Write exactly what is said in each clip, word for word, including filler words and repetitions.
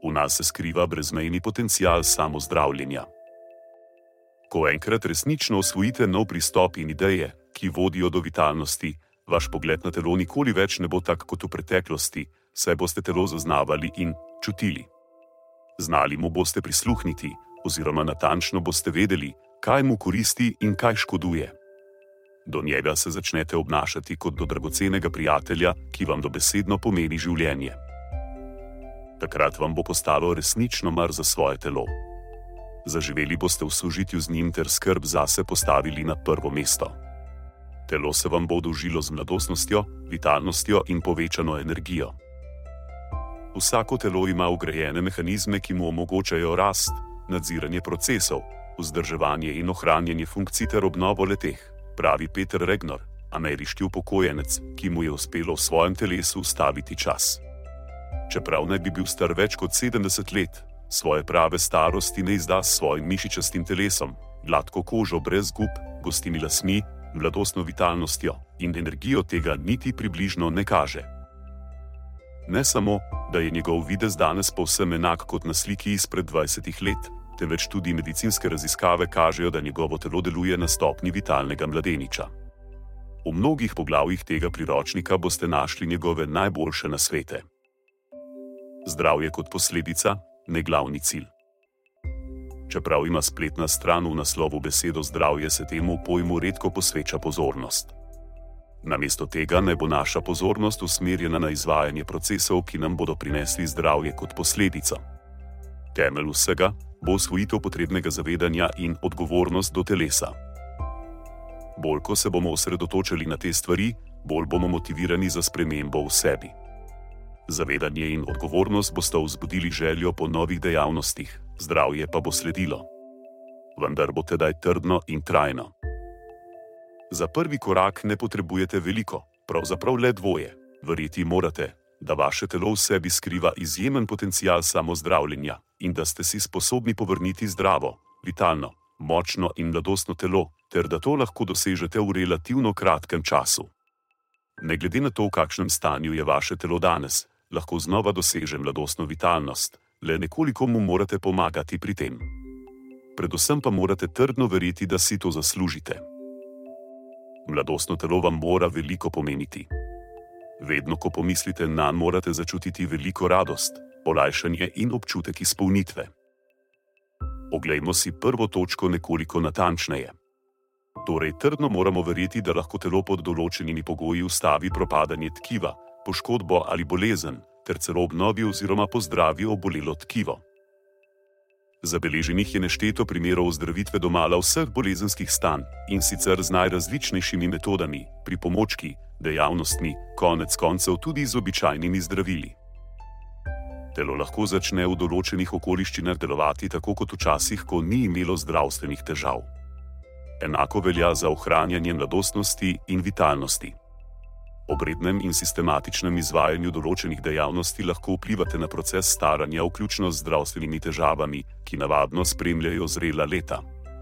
V nas se skriva brezmejni potencial samozdravljenja. Ko enkrat resnično osvojite nov pristop in ideje, ki vodijo do vitalnosti, vaš pogled na telo nikoli več ne bo tak kot v preteklosti, saj boste telo zaznavali in čutili. Znali mu boste prisluhniti, oziroma natančno boste vedeli, kaj mu koristi in kaj škoduje. Do njega se začnete obnašati kot do dragocenega prijatelja, ki vam dobesedno pomeni življenje. Takrat vam bo postalo resnično mar za svoje telo. Zaživeli boste v sožitju z njim ter skrb zase postavili na prvo mesto. Telo se vam bo oddolžilo z mladostnostjo, vitalnostjo in povečano energijo. Vsako telo ima vgrajene mehanizme, ki mu omogočajo rast, nadziranje procesov, vzdrževanje in ohranjanje funkcij ter obnovo le-teh, pravi Peter Regnor, ameriški upokojenec, ki mu je uspelo v svojem telesu ustaviti čas. Čeprav naj bi bil star več kot sedemdeset let, svoje prave starosti ne izda s svojim mišičastim telesom, gladko kožo brez gub, gostimi lasmi, mladostno vitalnostjo in energijo tega niti približno ne kaže. Ne samo, da je njegov videz danes povsem enak kot na sliki izpred dvajsetih let, temveč tudi medicinske raziskave kažejo, da njegovo telo deluje na stopnji vitalnega mladeniča. V mnogih poglavjih tega priročnika boste našli njegove najboljše nasvete. Zdravje kot posledica, ne glavni cilj. Čeprav ima spletna stran v naslovu besedo zdravje, se temu pojmu redko posveča pozornost. Namesto tega naj bo naša pozornost usmerjena na izvajanje procesov, ki nam bodo prinesli zdravje kot posledico. Temelj vsega bo usvojitev potrebnega zavedanja in odgovornost do telesa. Bolj ko se bomo osredotočili na te stvari, bolj bomo motivirani za spremembo v sebi. Zavedanje in odgovornost bosta vzbudili željo po novih dejavnostih, zdravje pa bo sledilo. Vendar bo tedaj trdno in trajno. Za prvi korak ne potrebujete veliko, pravzaprav le dvoje. Verjeti morate, da vaše telo v sebi skriva izjemen potencial samozdravljenja in da ste si sposobni povrniti zdravo, vitalno, močno in mladostno telo, ter da to lahko dosežete v relativno kratkem času. Ne glede na to, v kakšnem stanju je vaše telo danes, lahko znova doseže mladostno vitalnost, le nekoliko mu morate pomagati pri tem. Predvsem pa morate trdno verjeti, da si to zaslužite. Mladostno telo vam mora veliko pomeniti. Vedno, ko pomislite nanj, morate začutiti veliko radost, olajšanje in občutek izpolnitve. Oglejmo si prvo točko nekoliko natančneje. Torej, trdno moramo verjeti, da lahko telo pod določenimi pogoji ustavi propadanje tkiva, poškodbo ali bolezen, ter celo obnovi oziroma pozdravi obolelo tkivo. Zabeleženih je nešteto primerov ozdravitve domala vseh bolezenskih stanj, in sicer z najrazličnejšimi metodami, pripomočki, dejavnostmi, konec koncev tudi z običajnimi zdravili. Telo lahko začne v določenih okoliščinah delovati tako kot včasih, ko ni imelo zdravstvenih težav. Enako velja za ohranjanje mladostnosti in vitalnosti. Ob rednem in sistematičnem izvajanju določenih dejavnosti lahko vplivate na proces staranja, vključno z zdravstvenimi težavami, ki navadno spremljajo zrela leta.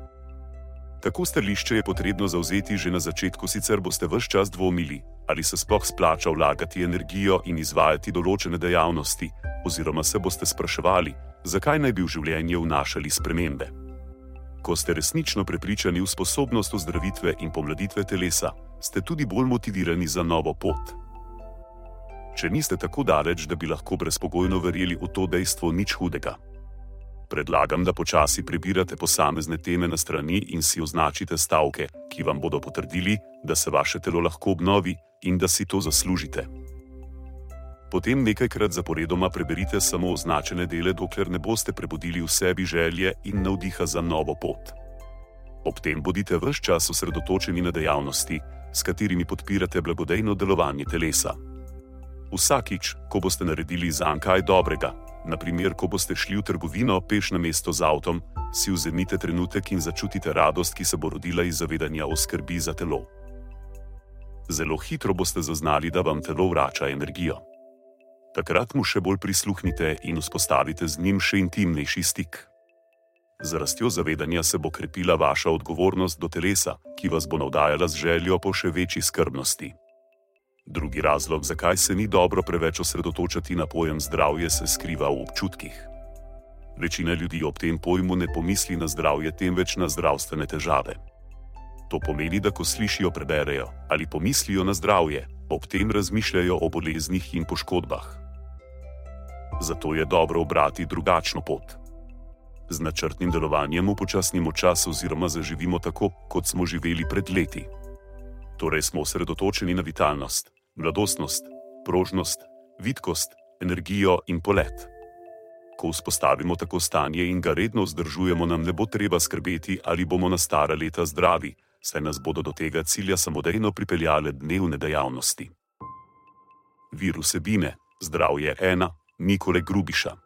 Tako stališče je potrebno zavzeti že na začetku, sicer boste ves čas dvomili, ali se sploh splača vlagati energijo in izvajati določene dejavnosti, oziroma se boste spraševali, zakaj naj bi v življenje vnašali spremembe. Ko ste resnično prepričani v sposobnost ozdravitve in pomladitve telesa, ste tudi bolj motivirani za novo pot. Če niste tako daleč, da bi lahko brezpogojno verjeli v to dejstvo, nič hudega. Predlagam, da počasi prebirate posamezne teme na strani in si označite stavke, ki vam bodo potrdili, da se vaše telo lahko obnovi in da si to zaslužite. Potem nekajkrat zaporedoma preberite samo označene dele, dokler ne boste prebudili v sebi želje in navdiha za novo pot. Ob tem bodite ves čas osredotočeni na dejavnosti, s katerimi podpirate blagodejno delovanje telesa. Vsakič, ko boste naredili zanj kaj dobrega, na primer, ko boste šli v trgovino peš namesto z avtom, si vzemite trenutek in začutite radost, ki se bo rodila iz zavedanja o skrbi za telo. Zelo hitro boste zaznali, da vam telo vrača energijo. Takrat mu še bolj prisluhnite in vzpostavite z njim še intimnejši stik. Z rastjo zavedanja se bo krepila vaša odgovornost do telesa, ki vas bo navdajala z željo po še večji skrbnosti. Drugi razlog, zakaj se ni dobro preveč osredotočati na pojem zdravje, se skriva v občutkih. Večina ljudi ob tem pojmu ne pomisli na zdravje, temveč na zdravstvene težave. To pomeni, da ko slišijo, preberejo ali pomislijo na zdravje, ob tem razmišljajo o boleznih in poškodbah. Zato je dobro obrati drugačno pot. Z načrtnim delovanjem upočasnimo čas oziroma zaživimo tako, kot smo živeli pred leti. Torej smo osredotočeni na vitalnost, mladostnost, prožnost, vitkost, energijo in polet. Ko vzpostavimo tako stanje in ga redno vzdržujemo, nam ne bo treba skrbeti, ali bomo na stara leta zdravi, saj nas bodo do tega cilja samodejno pripeljale dnevne dejavnosti. Vir vsebine: Zdravje ena, Mikole Grubiša.